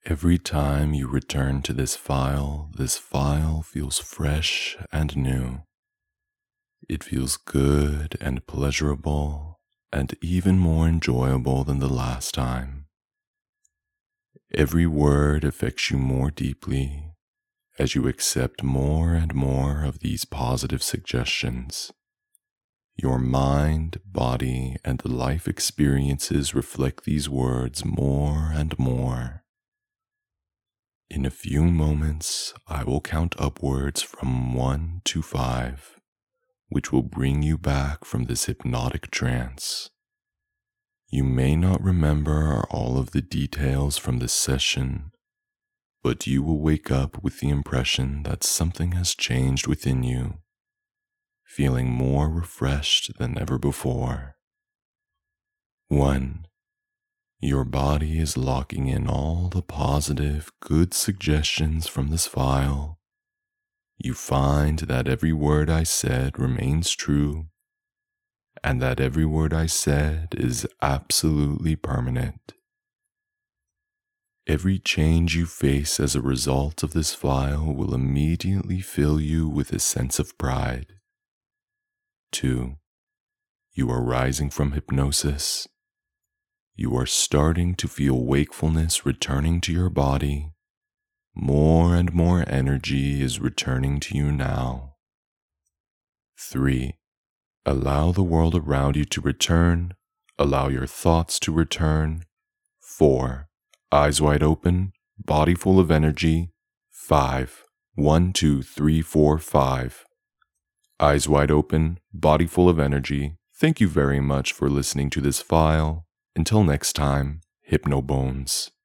Every time you return to this file feels fresh and new. It feels good and pleasurable and even more enjoyable than the last time. Every word affects you more deeply as you accept more and more of these positive suggestions. Your mind, body, and life experiences reflect these words more and more. In a few moments, I will count upwards from 1 to 5, which will bring you back from this hypnotic trance. You may not remember all of the details from this session, but you will wake up with the impression that something has changed within you, feeling more refreshed than ever before. 1. Your body is locking in all the positive, good suggestions from this file. You find that every word I said remains true, and that every word I said is absolutely permanent. Every change you face as a result of this file will immediately fill you with a sense of pride. 2. You are rising from hypnosis. You are starting to feel wakefulness returning to your body. More and more energy is returning to you now. 3. Allow the world around you to return. Allow your thoughts to return. 4. Eyes wide open, body full of energy. 5. 1, 2, 3, 4, 5. Eyes wide open, body full of energy. Thank you very much for listening to this file. Until next time, Hypnobones.